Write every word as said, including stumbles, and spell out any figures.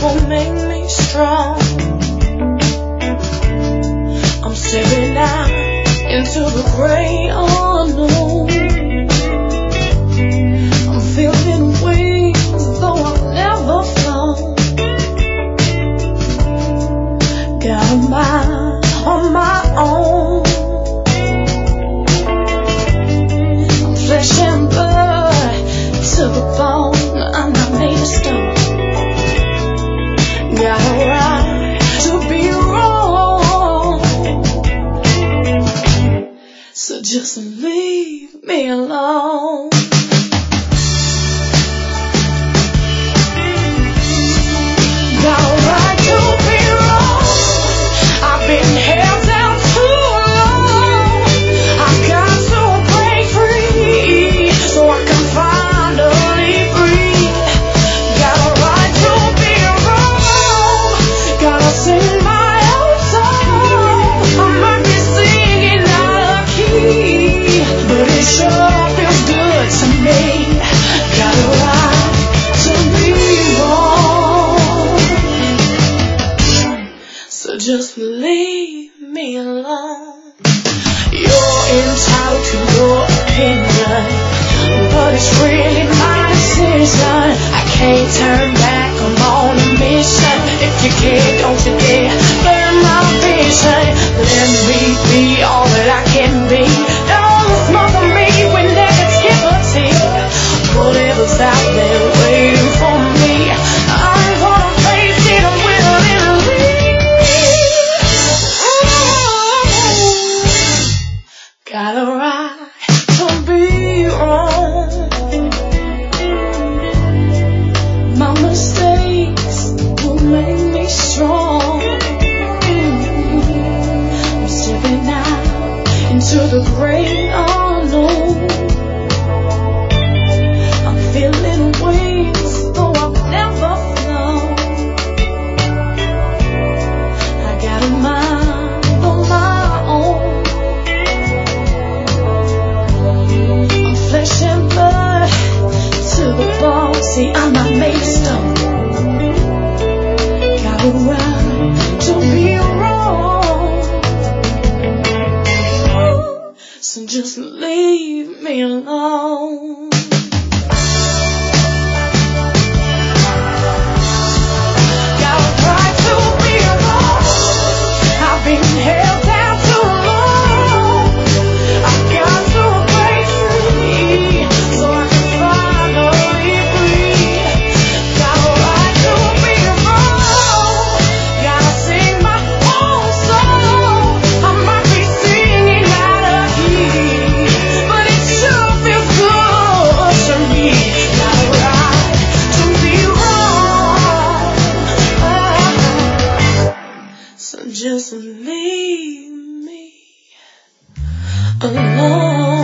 will make me strong. I'm stepping out into the gray unknown. I'm feeling wings though I've never flown. Got a mind on my own. I'm flesh and blood to the bone. I'm not made of stone. Got a right to be wrong. So just leave me alone. Got a right to be wrong. I've been held down too long. I've got to break free so I can finally breathe. Got a right to be wrong. Gotta sing my own song. I might be singing out of key, but it sure feels good to me. Got a right to be wrong. So just leave me alone. You're entitled to your opinion, but it's really my decision. I can't turn back, I'm on a mission. If you can't, don't you dare burn my vision. Let me be all that I can be. Don't smother me with negativity. Whatever's out there waiting for me, I'm gonna face it willingly. Got a right to be wrong. My mistakes will make me strong. I'm stepping out into the great unknown. I'm feeling wings though I've never flown. I got a mind on my own. I'm flesh and blood to the bone. See, I'm not made of stone. Got a right to be wrong. So just leave me alone. Got a right to be wrong. I've been held down too long. I've got to break free so I can finally breathe. Got a right to be wrong. Gotta sing my own song. I might be singing out of key, but it sure feels good to me. Got a right to be wrong. So just leave me alone.